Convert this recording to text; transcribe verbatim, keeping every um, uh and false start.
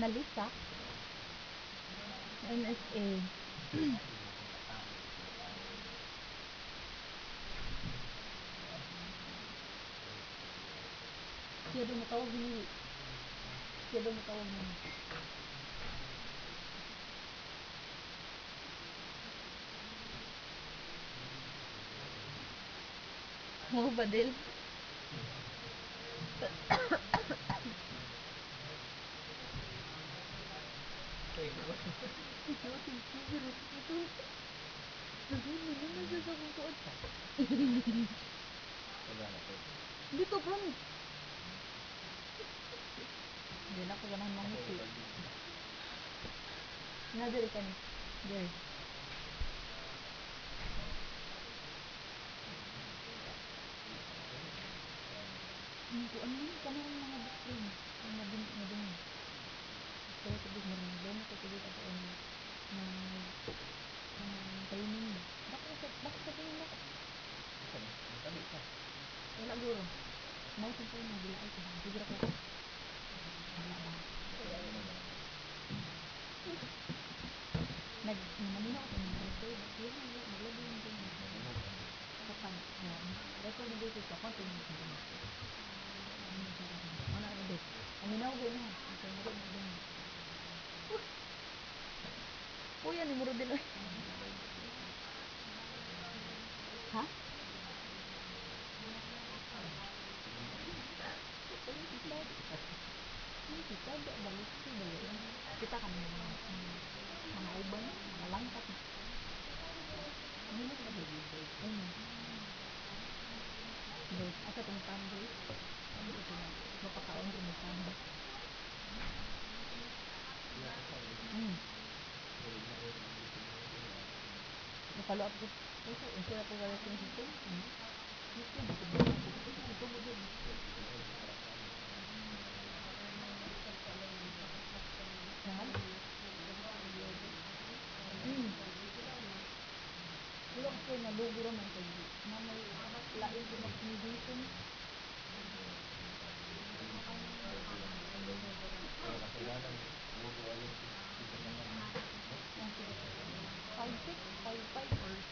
nalisa. M S A. Siya daw matawag ni Siya daw matawag ni Mo badil. Dito bro. Hindi na ko ganahan mamuti. Nadali ka ni. There. Hindi ano yun ka na mga bukrin. Ang nabing nabing. Kaya sabi mo rin. Doon ako sabi ako ang ng training ba? Bakit sa bakit sa training ako? Wala guro. Mau sa training bila ay sa siguro ko. Wala ba? Nag namanino ako ng record. Kaya wala maglabi yung training. Kapag record ng dito sa continue sa training. Ano ano dito? Aminaw ko na. Ito mo rin din. Kuya ni muro din. Ha? Kita ada balik sih balik. Kita kan mga mga uban, mga langkat. Ano na ba dito? Ano? Guys, asa tong tambo? Ano ito na? Mapakaon rin ng tambo. Hmm. Follow up ko. Ito, ito na po wala kong dito. Hmm. Ito, ito ba? Ito mo din. Saan? Hmm. Wala ko na logo naman kayo. Na may lain ko mag-mediation.